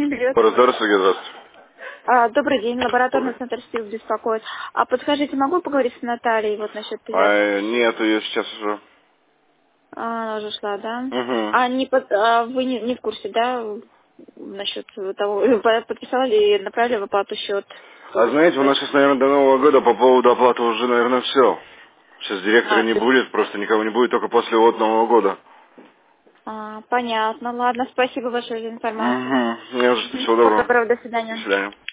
привет. Здравствуйте, здравствуйте. Добрый день, лабораторный центр СПИЛ беспокоит. Подскажите, могу поговорить с Натальей вот насчет привязки? Нет, ее сейчас уже. Она уже шла, да? Угу. Вы не в курсе, да, насчет того, подписала ли и направили в оплату счет? Знаете, у нас сейчас, наверное, до Нового года по поводу оплаты уже, наверное, все. Сейчас директора не будет, просто никого не будет, только после Нового года. Понятно, ладно, спасибо большое за информацию. Угу. Не за что, всего Всего доброго. доброго, до До свидания. свидания.